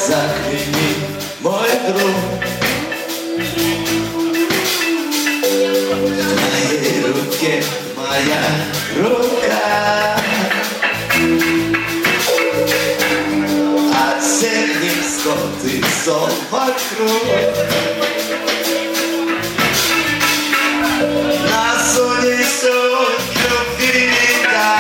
загляни, мой друг. В твоей руке моя рука. От всех невзгод и сон вокруг. Нас унесет любви река.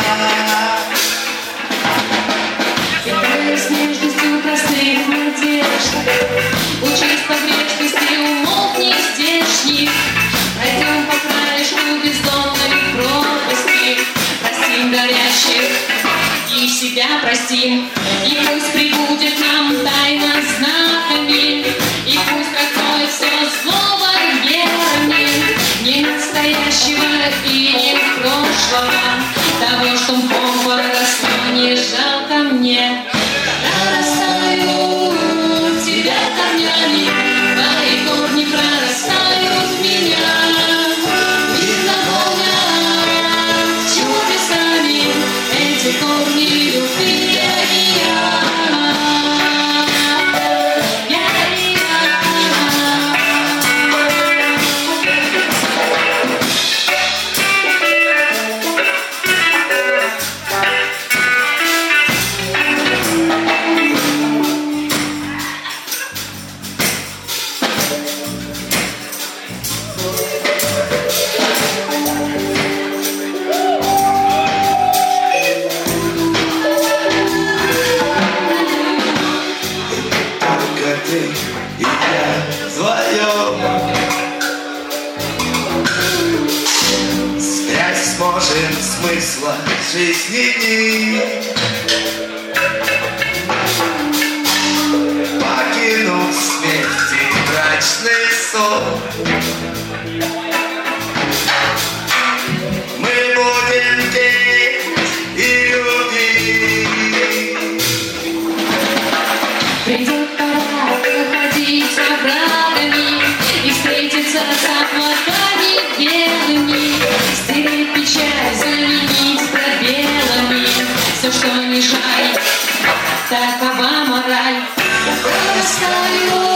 Играй с нежностью простых надежд, учись погрешности умов нездешних. Пройдем по краешку бездонной пропасти, простим горящих и себя простим. И пусть прибудет нам тайна знаками, и пусть откроет все слово верами, не настоящего и не прошлого, того, что Бог поросло, не жалко мне. Я растаю тебя корнями, твои корни прорастают в меня и наполнят чудесами эти корни любви. Ты и я вдвоем спрячь сможем смысла жизни дни, покинув смерти мрачный сон. Мы будем петь и любить. Придет пора выходить оврагами и встретиться с облаками белыми, стереть печаль, заменить пробелами. Все, что не жаль, такова мораль. Я растаю